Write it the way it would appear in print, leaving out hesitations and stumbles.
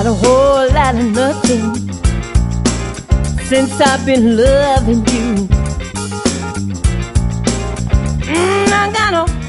got a whole lot of nothing since I've been loving you. I got a